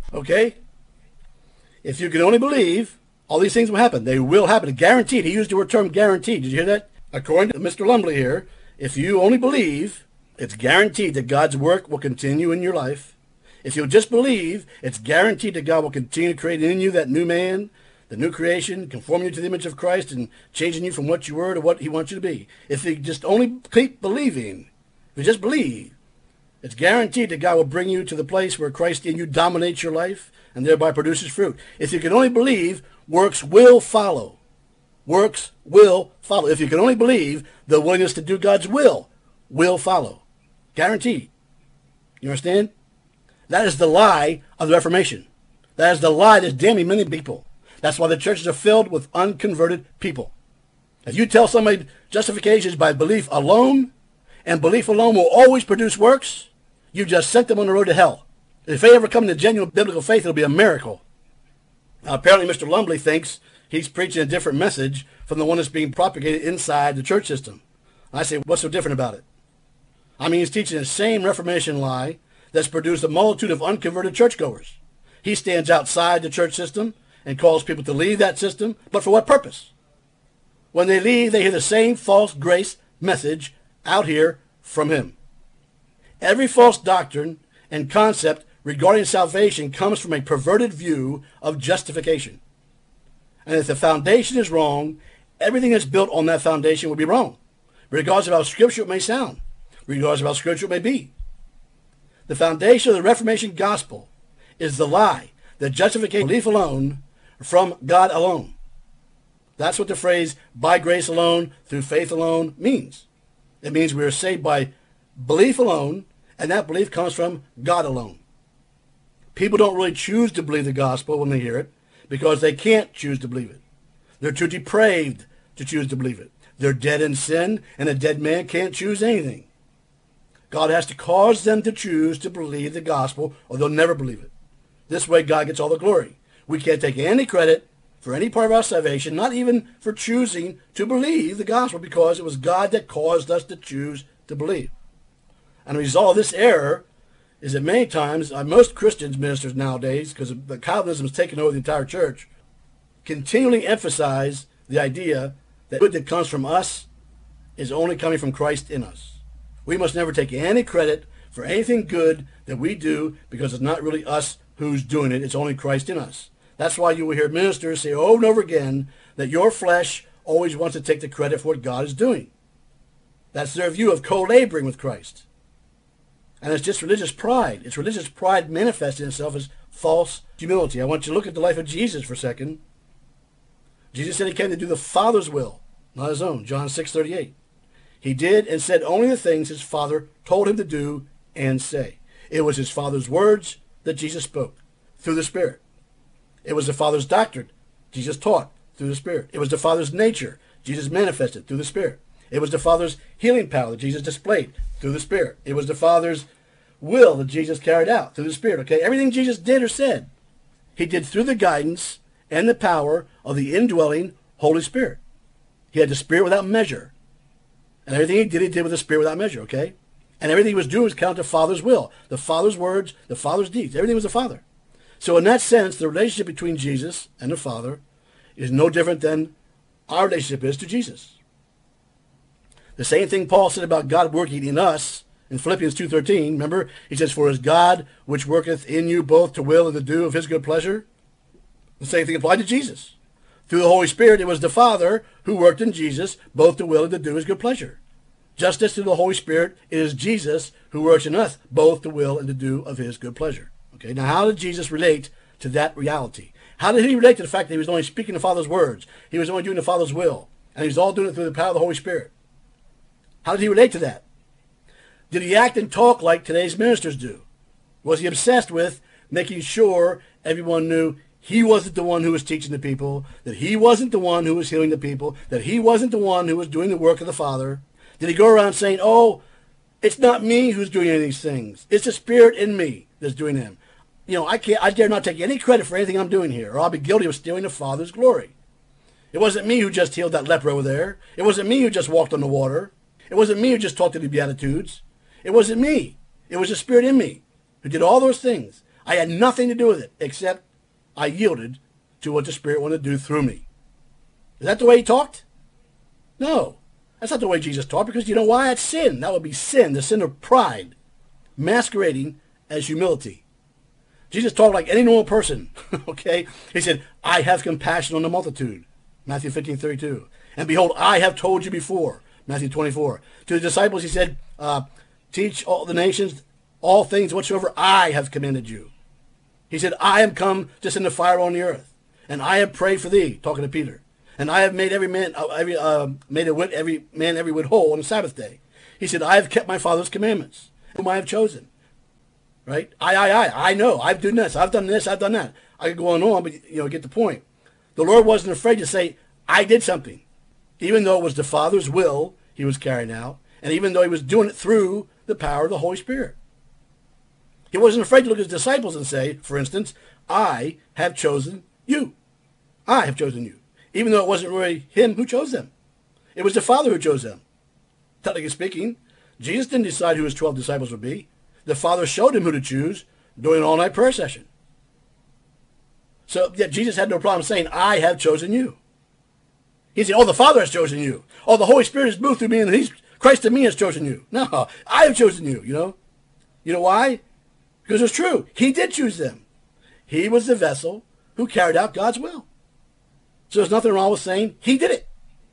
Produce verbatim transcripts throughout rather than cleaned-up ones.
Okay? If you can only believe, all these things will happen. They will happen. Guaranteed. He used the word term guaranteed. Did you hear that? According to Mister Lumley here, if you only believe, it's guaranteed that God's work will continue in your life. If you'll just believe, it's guaranteed that God will continue to create in you that new man, the new creation, conforming you to the image of Christ and changing you from what you were to what he wants you to be. If you just only keep believing, if you just believe, it's guaranteed that God will bring you to the place where Christ in you dominates your life and thereby produces fruit. If you can only believe, works will follow. Works will follow. If you can only believe, the willingness to do God's will will follow. Guaranteed. You understand? That is the lie of the Reformation. That is the lie that's damning many people. That's why the churches are filled with unconverted people. If you tell somebody justification is by belief alone, and belief alone will always produce works, you just sent them on the road to hell. If they ever come to genuine biblical faith, it'll be a miracle. Now, apparently Mister Lumley thinks he's preaching a different message from the one that's being propagated inside the church system. I say, what's so different about it? I mean, he's teaching the same Reformation lie that's produced a multitude of unconverted churchgoers. He stands outside the church system and calls people to leave that system, but for what purpose? When they leave, they hear the same false grace message out here from him. Every false doctrine and concept regarding salvation comes from a perverted view of justification. And if the foundation is wrong, everything that's built on that foundation will be wrong, regardless of how scriptural it may sound, regardless of how scriptural it may be. The foundation of the Reformation gospel is the lie that justification belief alone from God alone. That's what the phrase by grace alone, through faith alone means. It means we are saved by belief alone, and that belief comes from God alone. People don't really choose to believe the gospel when they hear it because they can't choose to believe it. They're too depraved to choose to believe it. They're dead in sin, and a dead man can't choose anything. God has to cause them to choose to believe the gospel, or they'll never believe it. This way, God gets all the glory. We can't take any credit for any part of our salvation, not even for choosing to believe the gospel, because it was God that caused us to choose to believe. And the result of this error is that many times, uh, most Christians, ministers nowadays, because the Calvinism has taken over the entire church, continually emphasize the idea that good that comes from us is only coming from Christ in us. We must never take any credit for anything good that we do because it's not really us who's doing it. It's only Christ in us. That's why you will hear ministers say over and over again that your flesh always wants to take the credit for what God is doing. That's their view of co-laboring with Christ. And it's just religious pride. It's religious pride manifesting itself as false humility. I want you to look at the life of Jesus for a second. Jesus said he came to do the Father's will, not his own. John six thirty-eight. He did and said only the things his Father told him to do and say. It was his Father's words that Jesus spoke through the Spirit. It was the Father's doctrine Jesus taught through the Spirit. It was the Father's nature Jesus manifested through the Spirit. It was the Father's healing power that Jesus displayed through the Spirit. It was the Father's will that Jesus carried out through the Spirit. Okay, everything Jesus did or said, he did through the guidance and the power of the indwelling Holy Spirit. He had the Spirit without measure. And everything he did, he did with the Spirit without measure, okay? And everything he was doing was count to Father's will, the Father's words, the Father's deeds. Everything was the Father. So in that sense, the relationship between Jesus and the Father is no different than our relationship is to Jesus. The same thing Paul said about God working in us in Philippians two thirteen. Remember, he says, for is God which worketh in you both to will and to do of his good pleasure? The same thing applied to Jesus. Through the Holy Spirit, it was the Father who worked in Jesus both to will and to do his good pleasure. Just as through the Holy Spirit, it is Jesus who works in us both to will and to do of his good pleasure. Okay, now how did Jesus relate to that reality? How did he relate to the fact that he was only speaking the Father's words? He was only doing the Father's will. And he was all doing it through the power of the Holy Spirit. How did he relate to that? Did he act and talk like today's ministers do? Was he obsessed with making sure everyone knew he wasn't the one who was teaching the people, that he wasn't the one who was healing the people, that he wasn't the one who was doing the work of the Father? Did he go around saying, oh, it's not me who's doing any of these things. It's the Spirit in me that's doing them. You know, I can't, I dare not take any credit for anything I'm doing here, or I'll be guilty of stealing the Father's glory. It wasn't me who just healed that leper over there. It wasn't me who just walked on the water. It wasn't me who just taught to the Beatitudes. It wasn't me. It was the Spirit in me who did all those things. I had nothing to do with it except I yielded to what the Spirit wanted to do through me. Is that the way he talked? No. That's not the way Jesus taught, because you know why? That's sin. That would be sin, the sin of pride, masquerading as humility. Jesus talked like any normal person, okay? He said, I have compassion on the multitude, Matthew fifteen thirty-two. And behold, I have told you before, Matthew twenty-four. To the disciples, he said, uh, teach all the nations all things whatsoever I have commanded you. He said, I am come to send a fire on the earth, and I have prayed for thee, talking to Peter. And I have made every man, uh, every uh, made a wit, every man every whit whole on the Sabbath day. He said, I have kept my Father's commandments, whom I have chosen. Right? I, I, I, I know. I've done this. I've done this. I've done that. I could go on and on, but you know, get the point. The Lord wasn't afraid to say, I did something, even though it was the Father's will he was carrying out, and even though he was doing it through the power of the Holy Spirit. He wasn't afraid to look at his disciples and say, for instance, I have chosen you. I have chosen you. Even though it wasn't really him who chose them. It was the Father who chose them. Technically speaking, Jesus didn't decide who his twelve disciples would be. The Father showed him who to choose during an all-night prayer session. So yet Jesus had no problem saying, I have chosen you. He said, oh, the Father has chosen you. Oh, the Holy Spirit has moved through me, and he's, Christ in me has chosen you. No, I have chosen you, you know. You know why? Because it's true. He did choose them. He was the vessel who carried out God's will. So there's nothing wrong with saying he did it.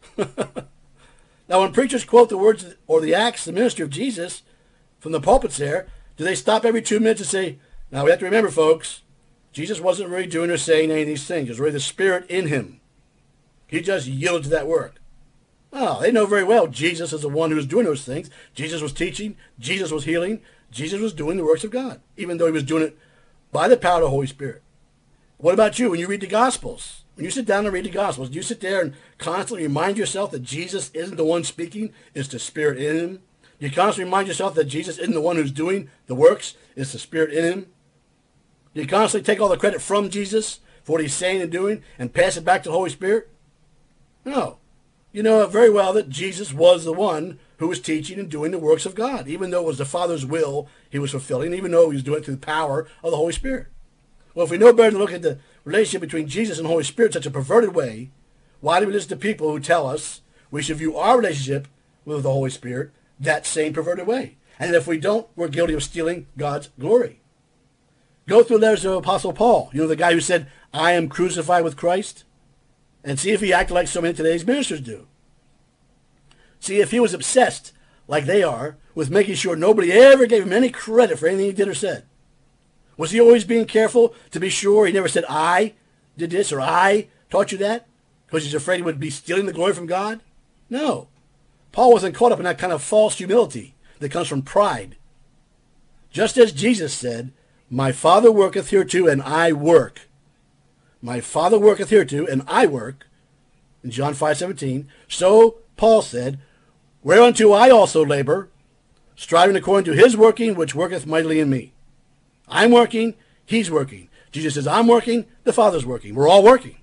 Now, when preachers quote the words or the acts, the ministry of Jesus from the pulpits there, do they stop every two minutes and say, now we have to remember, folks, Jesus wasn't really doing or saying any of these things. It was really the Spirit in him. He just yielded to that work. Oh, they know very well Jesus is the one who was doing those things. Jesus was teaching. Jesus was healing. Jesus was doing the works of God, even though he was doing it by the power of the Holy Spirit. What about you when you read the Gospels? When you sit down and read the Gospels, do you sit there and constantly remind yourself that Jesus isn't the one speaking, it's the Spirit in him? Do you constantly remind yourself that Jesus isn't the one who's doing the works, it's the Spirit in him? Do you constantly take all the credit from Jesus for what he's saying and doing and pass it back to the Holy Spirit? No. You know very well that Jesus was the one who was teaching and doing the works of God, even though it was the Father's will he was fulfilling, even though he was doing it through the power of the Holy Spirit. Well, if we know better to look at the relationship between Jesus and the Holy Spirit in such a perverted way, why do we listen to people who tell us we should view our relationship with the Holy Spirit that same perverted way? And if we don't, we're guilty of stealing God's glory. Go through letters of Apostle Paul, you know, the guy who said, I am crucified with Christ, and see if he acted like so many of today's ministers do. See if he was obsessed, like they are, with making sure nobody ever gave him any credit for anything he did or said. Was he always being careful to be sure he never said, I did this or I taught you that? Because he's afraid he would be stealing the glory from God? No. Paul wasn't caught up in that kind of false humility that comes from pride. Just as Jesus said, my Father worketh hereto, and I work. My Father worketh hereto, and I work, in John five seventeen. So Paul said, whereunto I also labor, striving according to his working, which worketh mightily in me. I'm working, he's working. Jesus says, I'm working, the Father's working. We're all working.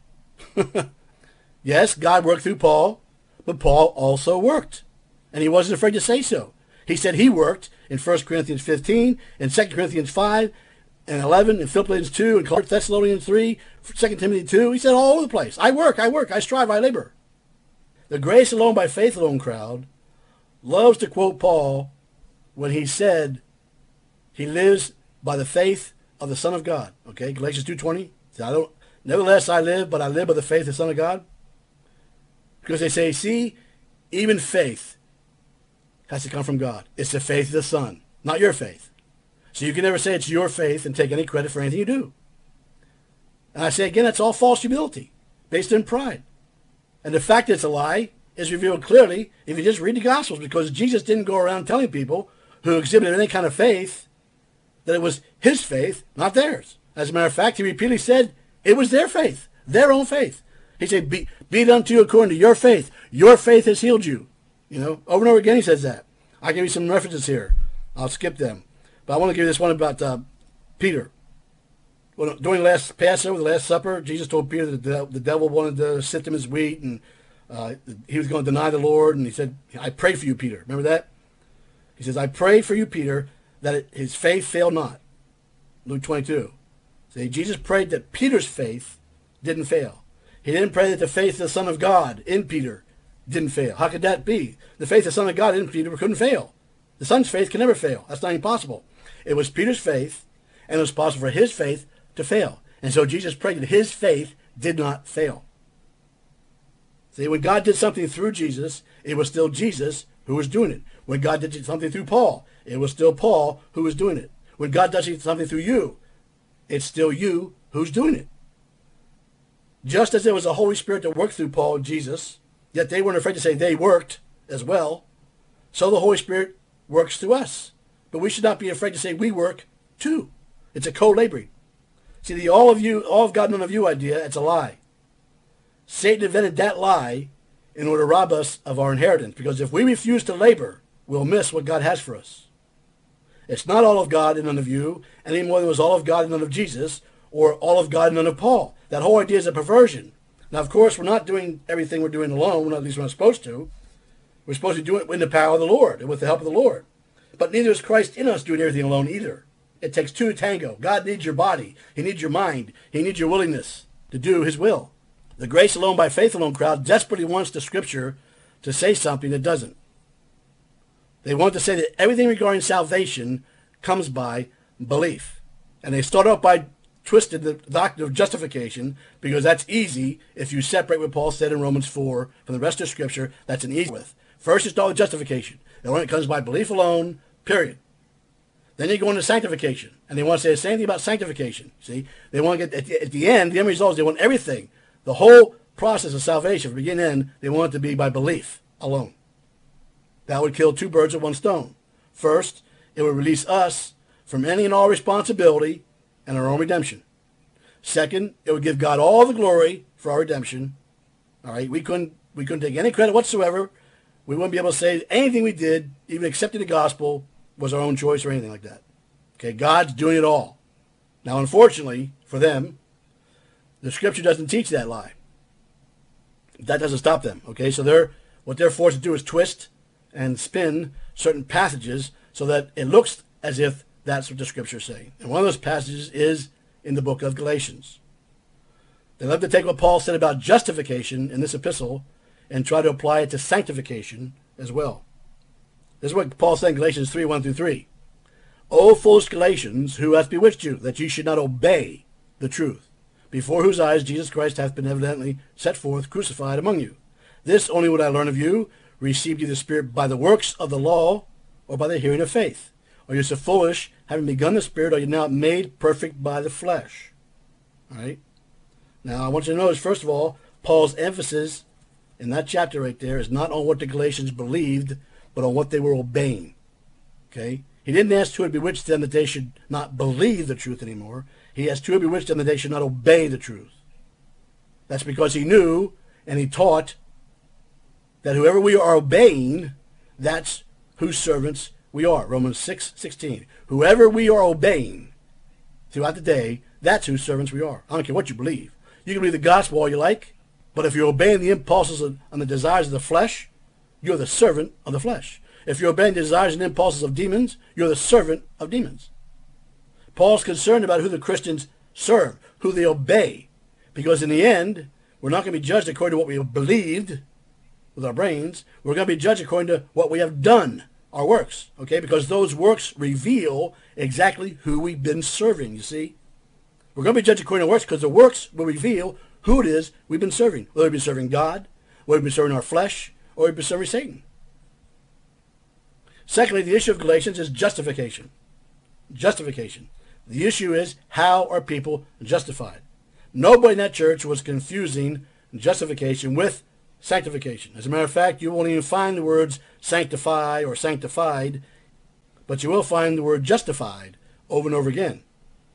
Yes, God worked through Paul, but Paul also worked. And he wasn't afraid to say so. He said he worked in First Corinthians fifteen, in Second Corinthians five, and eleven, in Philippians two, and Thessalonians three, Second Timothy two. He said all over the place, I work, I work, I strive, I labor. The grace alone by faith alone crowd loves to quote Paul when he said he lives by the faith of the Son of God. Okay, Galatians two twenty. I don't, nevertheless I live, but I live by the faith of the Son of God. Because they say, see, even faith has to come from God. It's the faith of the Son, not your faith. So you can never say it's your faith and take any credit for anything you do. And I say again, that's all false humility, based in pride. And the fact that it's a lie is revealed clearly if you just read the Gospels, because Jesus didn't go around telling people who exhibited any kind of faith that it was his faith, not theirs. As a matter of fact, he repeatedly said it was their faith, their own faith. He said, be, be it unto you according to your faith. Your faith has healed you. You know, over and over again he says that. I'll give you some references here. I'll skip them. But I want to give you this one about uh, Peter. Well, during the last Passover, the Last Supper, Jesus told Peter that the, the devil wanted to sift him as wheat, and uh, he was going to deny the Lord. And he said, I pray for you, Peter. Remember that? He says, I pray for you, Peter, that it, his faith fail not. Luke twenty-two. See, Jesus prayed that Peter's faith didn't fail. He didn't pray that the faith of the Son of God in Peter didn't fail. How could that be? The faith of the Son of God in Peter couldn't fail. The Son's faith can never fail. That's not impossible. It was Peter's faith, and it was possible for his faith to fail. And so Jesus prayed that his faith did not fail. See, when God did something through Jesus, it was still Jesus who was doing it. When God did something through Paul, it was still Paul who was doing it. When God does something through you, it's still you who's doing it. Just as there was a Holy Spirit that worked through Paul and Jesus, yet they weren't afraid to say they worked as well, so the Holy Spirit works through us. But we should not be afraid to say we work too. It's a co-laboring. See, the all of you, all of God, none of you idea, it's a lie. Satan invented that lie in order to rob us of our inheritance, because if we refuse to labor, we'll miss what God has for us. It's not all of God and none of you, any more than it was all of God and none of Jesus, or all of God and none of Paul. That whole idea is a perversion. Now, of course, we're not doing everything we're doing alone, at least we're not supposed to. We're supposed to do it in the power of the Lord and with the help of the Lord. But neither is Christ in us doing everything alone either. It takes two to tango. God needs your body. He needs your mind. He needs your willingness to do his will. The grace alone by faith alone crowd desperately wants the Scripture to say something that doesn't. They want to say that everything regarding salvation comes by belief. And they start off by twisting the doctrine of justification, because that's easy if you separate what Paul said in Romans four from the rest of Scripture. That's an easy with. First, it's all justification. And when it comes by belief alone, period. Then you go into sanctification. And they want to say the same thing about sanctification. See, they want to get, at the, at the end, the end result is they want everything. The whole process of salvation, from beginning to end, they want it to be by belief alone. That would kill two birds with one stone. First, it would release us from any and all responsibility and our own redemption. Second, it would give God all the glory for our redemption. All right, we couldn't we couldn't take any credit whatsoever. We wouldn't be able to say anything we did, even accepting the gospel, was our own choice or anything like that. Okay, God's doing it all. Now, unfortunately for them, the Scripture doesn't teach that lie. That doesn't stop them. Okay, so they're what they're forced to do is twist and spin certain passages so that it looks as if that's what the Scripture is saying. And one of those passages is in the book of Galatians. They love to take what Paul said about justification in this epistle and try to apply it to sanctification as well. This is what Paul said in Galatians three, one through three. O foolish Galatians, who hath bewitched you, that ye should not obey the truth, before whose eyes Jesus Christ hath been evidently set forth, crucified among you. This only would I learn of you, received ye the Spirit by the works of the law, or by the hearing of faith? Are you so foolish, having begun the Spirit, are you now made perfect by the flesh? All right. Now, I want you to notice, first of all, Paul's emphasis in that chapter right there is not on what the Galatians believed, but on what they were obeying. Okay? He didn't ask who had bewitched them that they should not believe the truth anymore. He asked who had bewitched them that they should not obey the truth. That's because he knew and he taught that whoever we are obeying, that's whose servants we are. Romans six sixteen. Whoever we are obeying throughout the day, that's whose servants we are. I don't care what you believe. You can believe the gospel all you like, but if you're obeying the impulses and the desires of the flesh, you're the servant of the flesh. If you're obeying the desires and impulses of demons, you're the servant of demons. Paul's concerned about who the Christians serve, who they obey, because in the end, we're not going to be judged according to what we have believed with our brains. We're going to be judged according to what we have done, our works, okay? Because those works reveal exactly who we've been serving, you see? We're going to be judged according to works because the works will reveal who it is we've been serving. Whether we've been serving God, whether we've been serving our flesh, or we've been serving Satan. Secondly, the issue of Galatians is justification. Justification. The issue is, how are people justified? Nobody in that church was confusing justification with sanctification. As a matter of fact, you won't even find the words sanctify or sanctified, but you will find the word justified over and over again.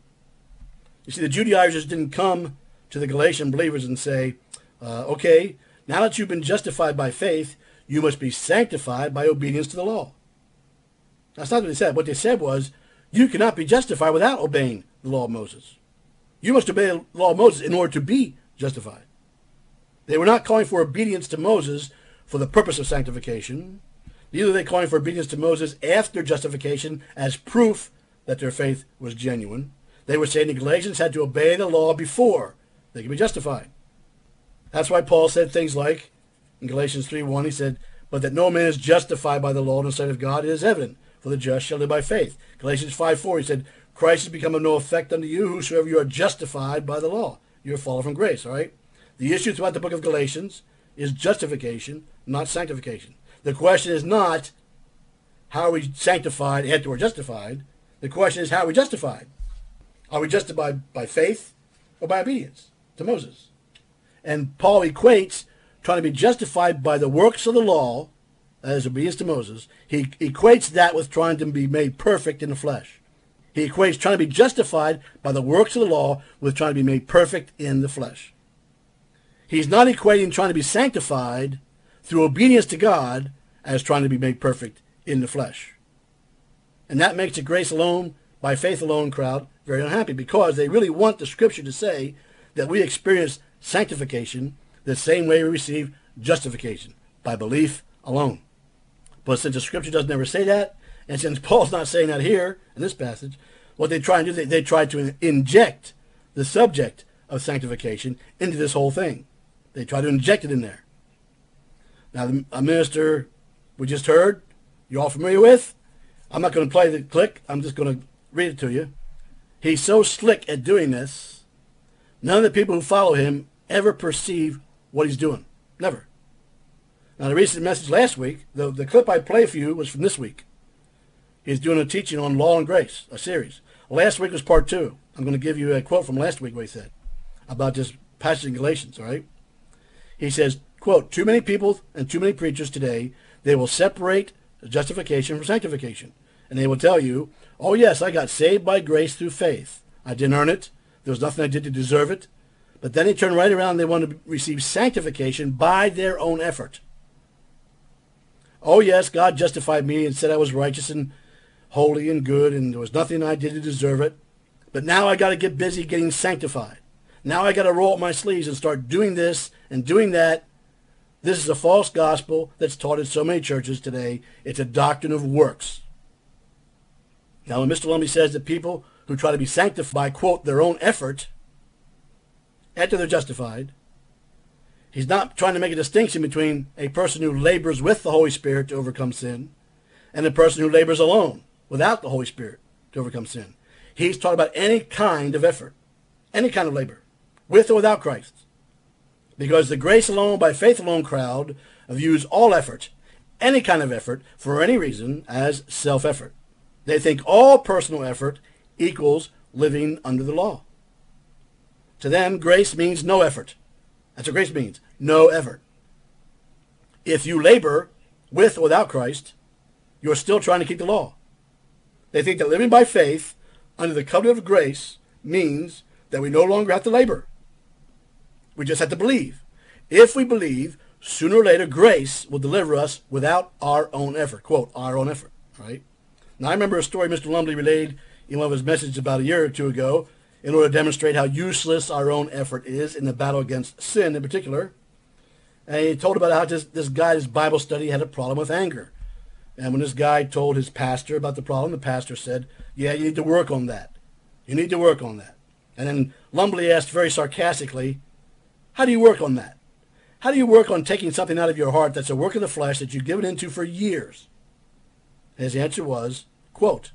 You see, the Judaizers didn't come to the Galatian believers and say, uh, okay, now that you've been justified by faith, you must be sanctified by obedience to the law. That's not what they said. What they said was, you cannot be justified without obeying the law of Moses. You must obey the law of Moses in order to be justified. They were not calling for obedience to Moses for the purpose of sanctification. Neither are they calling for obedience to Moses after justification as proof that their faith was genuine. They were saying the Galatians had to obey the law before they could be justified. That's why Paul said things like, in Galatians three one, he said, but that no man is justified by the law in the sight of God, it is evident, for the just shall live by faith. Galatians five four, he said, Christ has become of no effect unto you, whosoever you are justified by the law. You are fallen from grace, all right? The issue throughout the book of Galatians is justification, not sanctification. The question is not how are we sanctified after we're justified. The question is how are we justified? Are we justified by faith or by obedience to Moses? And Paul equates trying to be justified by the works of the law, as obedience to Moses. He equates that with trying to be made perfect in the flesh. He equates trying to be justified by the works of the law with trying to be made perfect in the flesh. He's not equating trying to be sanctified through obedience to God as trying to be made perfect in the flesh. And that makes the grace alone, by faith alone crowd very unhappy, because they really want the scripture to say that we experience sanctification the same way we receive justification, by belief alone. But since the scripture doesn't ever say that, and since Paul's not saying that here in this passage, what they try and do, they, they try to inject the subject of sanctification into this whole thing. They try to inject it in there. Now, the, a minister we just heard, you're all familiar with, I'm not going to play the clip, I'm just going to read it to you. He's so slick at doing this, none of the people who follow him ever perceive what he's doing. Never. Now, the recent message last week, the, the clip I play for you was from this week. He's doing a teaching on law and grace, a series. Last week was part two. I'm going to give you a quote from last week what he said about this passage in Galatians, all right? He says, quote, too many people and too many preachers today, they will separate justification from sanctification. And they will tell you, oh yes, I got saved by grace through faith. I didn't earn it. There was nothing I did to deserve it. But then they turn right around and they want to receive sanctification by their own effort. Oh yes, God justified me and said I was righteous and holy and good and there was nothing I did to deserve it. But now I got to get busy getting sanctified. Now I got to roll up my sleeves and start doing this and doing that. This is a false gospel that's taught in so many churches today. It's a doctrine of works. Now when Mister Lumley says that people who try to be sanctified by, quote, their own effort, after they're justified, he's not trying to make a distinction between a person who labors with the Holy Spirit to overcome sin and a person who labors alone without the Holy Spirit to overcome sin. He's talking about any kind of effort, any kind of labor, with or without Christ. Because the grace alone, by faith alone crowd views all effort, any kind of effort, for any reason, as self-effort. They think all personal effort equals living under the law. To them, grace means no effort. That's what grace means, no effort. If you labor with or without Christ, you're still trying to keep the law. They think that living by faith under the covenant of grace means that we no longer have to labor. We just have to believe. If we believe, sooner or later, grace will deliver us without our own effort. Quote, our own effort. Right? Now, I remember a story Mister Lumley relayed in one of his messages about a year or two ago in order to demonstrate how useless our own effort is in the battle against sin in particular. And he told about how this, this guy's Bible study had a problem with anger. And when this guy told his pastor about the problem, the pastor said, yeah, you need to work on that. You need to work on that. And then Lumley asked very sarcastically, how do you work on that? How do you work on taking something out of your heart that's a work of the flesh that you've given into for years? And his answer was, quote,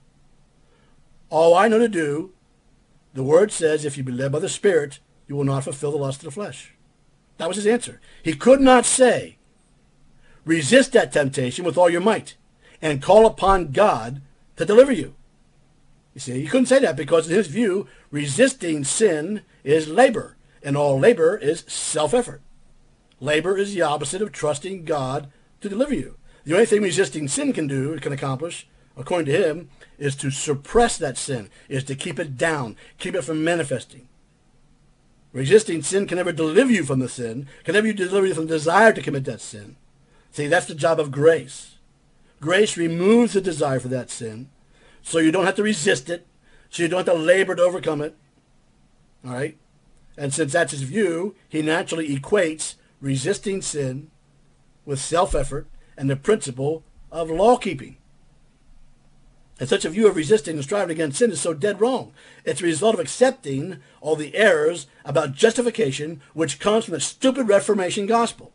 all I know to do, the word says, if you be led by the Spirit, you will not fulfill the lust of the flesh. That was his answer. He could not say, resist that temptation with all your might and call upon God to deliver you. You see, he couldn't say that because in his view, resisting sin is labor, and all labor is self-effort. Labor is the opposite of trusting God to deliver you. The only thing resisting sin can do, can accomplish, according to him, is to suppress that sin, is to keep it down, keep it from manifesting. Resisting sin can never deliver you from the sin, can never deliver you from the desire to commit that sin. See, that's the job of grace. Grace removes the desire for that sin, so you don't have to resist it, so you don't have to labor to overcome it. All right? And since that's his view, he naturally equates resisting sin with self-effort and the principle of law-keeping. And such a view of resisting and striving against sin is so dead wrong. It's a result of accepting all the errors about justification which comes from the stupid Reformation gospel.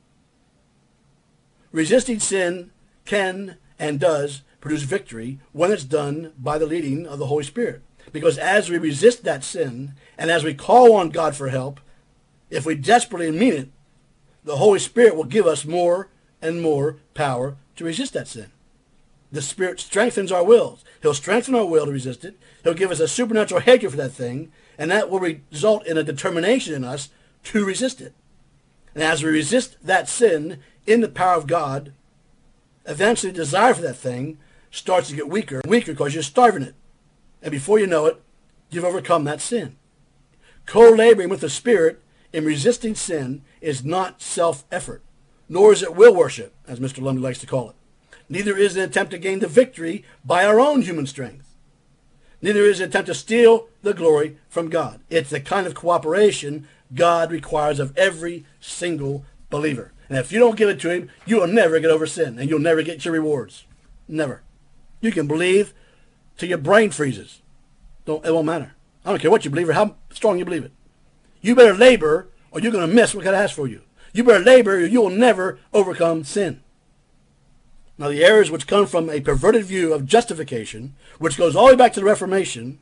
Resisting sin can and does produce victory when it's done by the leading of the Holy Spirit. Because as we resist that sin and as we call on God for help, if we desperately mean it, the Holy Spirit will give us more and more power to resist that sin. The Spirit strengthens our wills. He'll strengthen our will to resist it. He'll give us a supernatural hatred for that thing, and that will result in a determination in us to resist it. And as we resist that sin in the power of God, eventually the desire for that thing starts to get weaker and weaker because you're starving it. And before you know it, you've overcome that sin. Co-laboring with the Spirit in resisting sin is not self-effort, nor is it will worship, as Mister Lumley likes to call it. Neither is it an attempt to gain the victory by our own human strength. Neither is it an attempt to steal the glory from God. It's the kind of cooperation God requires of every single believer. And if you don't give it to him, you will never get over sin, and you'll never get your rewards. Never. You can believe till your brain freezes. Don't, it won't matter. I don't care what you believe or how strong you believe it. You better labor, or you're going to miss what God has for you. You better labor, or you will never overcome sin. Now, the errors which come from a perverted view of justification, which goes all the way back to the Reformation,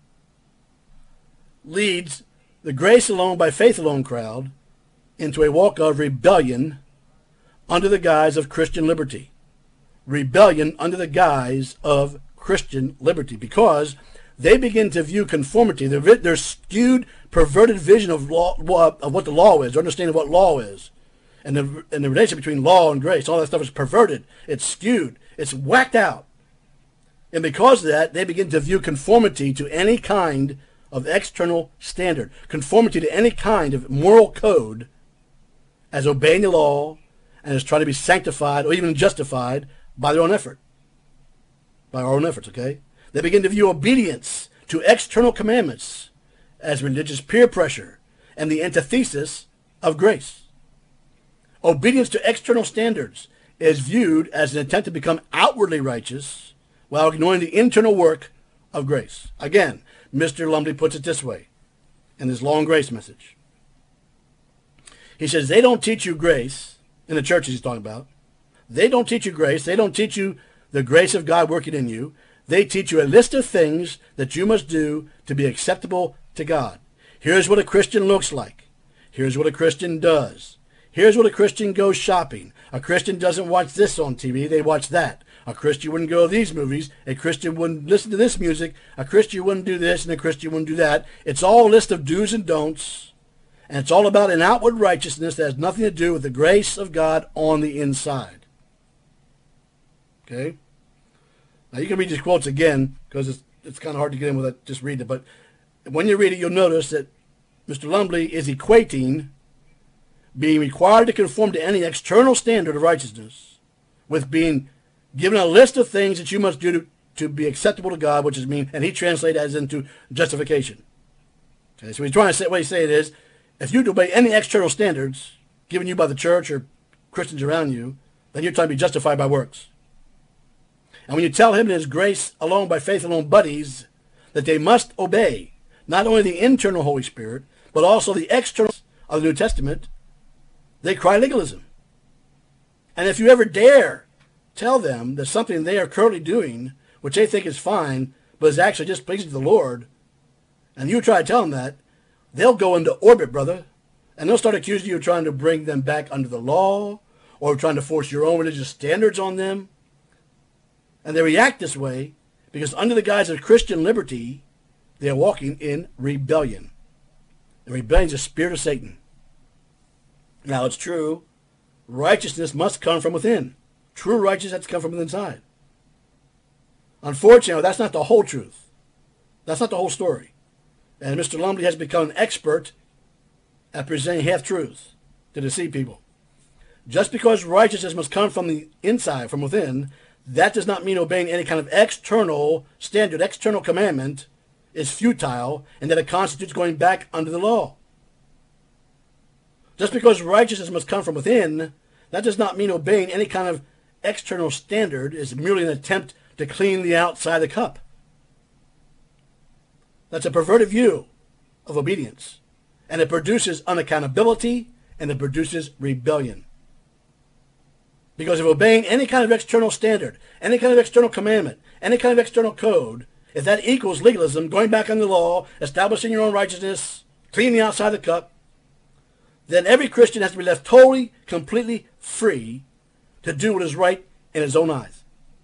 leads the grace alone by faith alone crowd into a walk of rebellion under the guise of Christian liberty. Rebellion under the guise of Christian liberty, because they begin to view conformity, their, their skewed, perverted vision of law, of what the law is, their understanding of what law is, and the, and the relationship between law and grace. All that stuff is perverted. It's skewed. It's whacked out. And because of that, they begin to view conformity to any kind of external standard, conformity to any kind of moral code, as obeying the law and as trying to be sanctified or even justified by their own effort. By our own efforts, okay? They begin to view obedience to external commandments as religious peer pressure and the antithesis of grace. Obedience to external standards is viewed as an attempt to become outwardly righteous while ignoring the internal work of grace. Again, Mister Lumley puts it this way in his long grace message. He says, they don't teach you grace, in the churches he's talking about. They don't teach you grace. They don't teach you the grace of God working in you. They teach you a list of things that you must do to be acceptable to God. Here's what a Christian looks like. Here's what a Christian does. Here's what a Christian goes shopping. A Christian doesn't watch this on T V. They watch that. A Christian wouldn't go to these movies. A Christian wouldn't listen to this music. A Christian wouldn't do this, and a Christian wouldn't do that. It's all a list of do's and don'ts. And it's all about an outward righteousness that has nothing to do with the grace of God on the inside. Okay? Now, you can read these quotes again, because it's, it's kind of hard to get in without just reading it. But when you read it, you'll notice that Mister Lumley is equating being required to conform to any external standard of righteousness with being given a list of things that you must do to, to be acceptable to God, which is mean, and he translated as into justification. Okay, so he's trying to say, what he's saying is, if you obey any external standards given you by the church or Christians around you, then you're trying to be justified by works. And when you tell him in his grace alone, by faith alone, buddies, that they must obey not only the internal Holy Spirit, but also the external of the New Testament, they cry legalism. And if you ever dare tell them that something they are currently doing, which they think is fine, but is actually just pleasing to the Lord, and you try to tell them that, they'll go into orbit, brother, and they'll start accusing you of trying to bring them back under the law or trying to force your own religious standards on them. And they react this way because under the guise of Christian liberty, they are walking in rebellion. And rebellion is the spirit of Satan. Now, it's true, righteousness must come from within. True righteousness has to come from the inside. Unfortunately, that's not the whole truth. That's not the whole story. And Mister Lumley has become an expert at presenting half-truths to deceive people. Just because righteousness must come from the inside, from within, that does not mean obeying any kind of external standard, external commandment is futile, and that it constitutes going back under the law. Just because righteousness must come from within, that does not mean obeying any kind of external standard is merely an attempt to clean the outside of the cup. That's a perverted view of obedience. And it produces unaccountability, and it produces rebellion. Because if obeying any kind of external standard, any kind of external commandment, any kind of external code, if that equals legalism, going back on the law, establishing your own righteousness, cleaning the outside of the cup, then every Christian has to be left totally, completely free to do what is right in his own eyes.